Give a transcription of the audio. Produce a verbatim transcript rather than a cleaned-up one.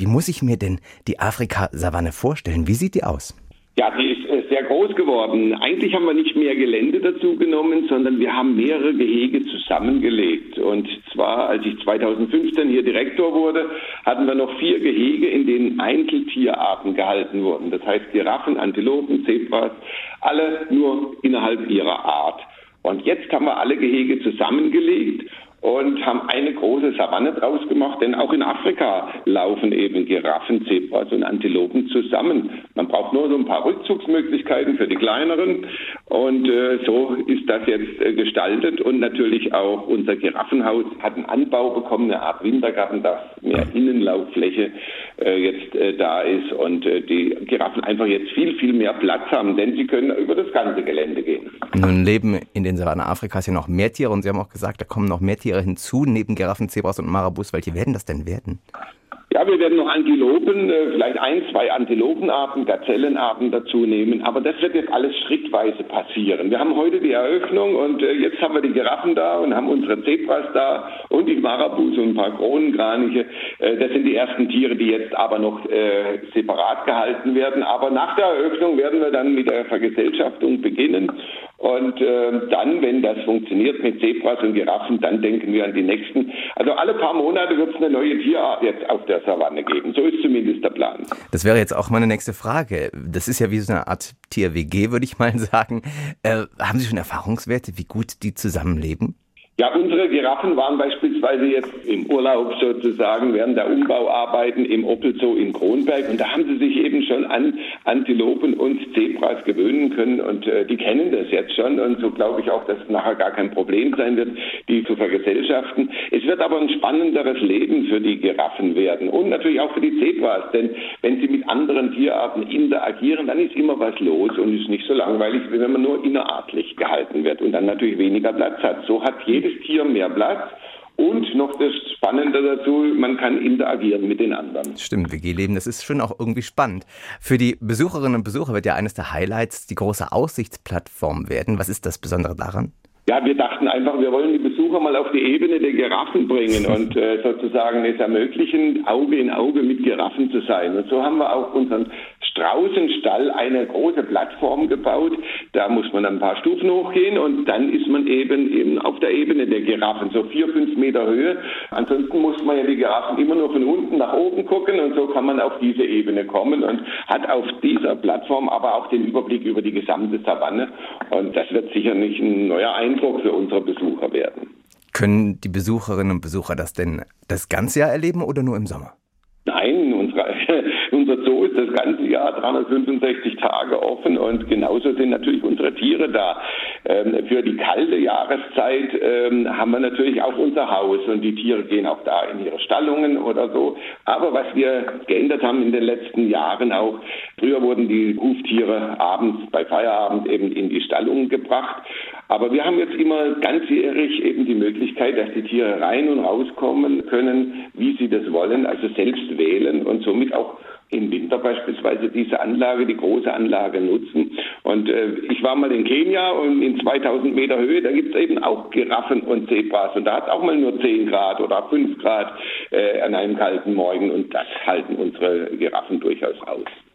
Wie muss ich mir denn die Afrika-Savanne vorstellen? Wie sieht die aus? Ja, die ist äh, sehr groß geworden. Eigentlich haben wir nicht mehr Gelände dazu genommen, sondern wir haben mehrere Gehege zusammengelegt. Und zwar, als ich zweitausendfünfzehn hier Direktor wurde, hatten wir noch vier Gehege, in denen Einzeltierarten gehalten wurden. Das heißt Giraffen, Antilopen, Zebras, alle nur innerhalb ihrer Art. Und jetzt haben wir alle Gehege zusammengelegt und haben eine große Savanne draus gemacht, denn auch in Afrika laufen eben Giraffen, Zebras und Antilopen zusammen. Man braucht nur so ein paar Rückzugsmöglichkeiten für die kleineren und äh, so ist das jetzt äh, gestaltet und natürlich auch unser Giraffenhaus hat einen Anbau bekommen, eine Art Wintergarten, dass mehr Innenlauffläche äh, jetzt äh, da ist und äh, die Giraffen einfach jetzt viel, viel mehr Platz haben, denn sie können über das ganze Gelände gehen. Nun leben in den Savannen Afrikas ja noch mehr Tiere und Sie haben auch gesagt, da kommen noch mehr Tiere hinzu, neben Giraffen, Zebras und Marabus. Welche werden das denn werden? Ja, wir werden noch Antilopen, vielleicht ein, zwei Antilopenarten, Gazellenarten dazu nehmen, aber das wird jetzt alles schrittweise passieren. Wir haben heute die Eröffnung und jetzt haben wir die Giraffen da und haben unsere Zebras da und die Marabus und ein paar Kronenkraniche. Das sind die ersten Tiere, die jetzt aber noch äh, separat gehalten werden. Aber nach der Eröffnung werden wir dann mit der Vergesellschaftung beginnen. Und äh, dann, wenn das funktioniert mit Zebras und Giraffen, dann denken wir an die nächsten. Also alle paar Monate wird es eine neue Tierart jetzt auf der Savanne geben. So ist zumindest der Plan. Das wäre jetzt auch meine nächste Frage. Das ist ja wie so eine Art Tier-W G, würde ich mal sagen. Äh, haben Sie schon Erfahrungswerte, wie gut die zusammenleben? Ja, unsere Giraffen waren beispielsweise jetzt im Urlaub sozusagen während der Umbauarbeiten im Oppelzoo in Kronberg und da haben sie sich eben schon an Antilopen und Zebras gewöhnen können und äh, die kennen das jetzt schon und so glaube ich auch, dass es nachher gar kein Problem sein wird, die zu vergesellschaften. Es wird aber ein spannenderes Leben für die Giraffen werden und natürlich auch für die Zebras, denn wenn sie mit anderen Tierarten interagieren, dann ist immer was los und ist nicht so langweilig, wie wenn man nur innerartlich gehalten wird und dann natürlich weniger Platz hat. So hat jeder jedes Tier mehr Platz und noch das Spannende dazu, man kann interagieren mit den anderen. Stimmt, W G-Leben, das ist schon auch irgendwie spannend. Für die Besucherinnen und Besucher wird ja eines der Highlights die große Aussichtsplattform werden. Was ist das Besondere daran? Ja, wir dachten einfach, wir wollen die Besucher mal auf die Ebene der Giraffen bringen und äh, sozusagen es ermöglichen, Auge in Auge mit Giraffen zu sein. Und so haben wir auch unseren Straußenstall eine große Plattform gebaut. Da muss man ein paar Stufen hochgehen und dann ist man eben eben auf der Ebene der Giraffen, so vier, fünf Meter Höhe. Ansonsten muss man ja die Giraffen immer nur von unten nach oben gucken und so kann man auf diese Ebene kommen und hat auf dieser Plattform aber auch den Überblick über die gesamte Savanne. Und das wird sicherlich ein neuer Eindruck für unsere Besucher werden. Können die Besucherinnen und Besucher das denn das ganze Jahr erleben oder nur im Sommer? Nein, unsere, unser Zoo ist das ganze Jahr dreihundertfünfundsechzig Tage offen und genauso sind natürlich unsere Tiere da. Ähm, für die kalte Jahreszeit ähm, haben wir natürlich auch unser Haus und die Tiere gehen auch da in ihre Stallungen oder so. Aber was wir geändert haben in den letzten Jahren auch, früher wurden die Huftiere abends bei Feierabend eben in die Stallungen gebracht. Aber wir haben jetzt immer ganzjährig eben die Möglichkeit, dass die Tiere rein und rauskommen können, wie sie das wollen, also selbst wählen und somit auch im Winter beispielsweise diese Anlage, die große Anlage nutzen. Und äh, ich war mal in Kenia und in zweitausend Meter Höhe, da gibt es eben auch Giraffen und Zebras. Und da hat es auch mal nur zehn Grad oder fünf Grad äh, an einem kalten Morgen. Und das halten unsere Giraffen durchaus aus.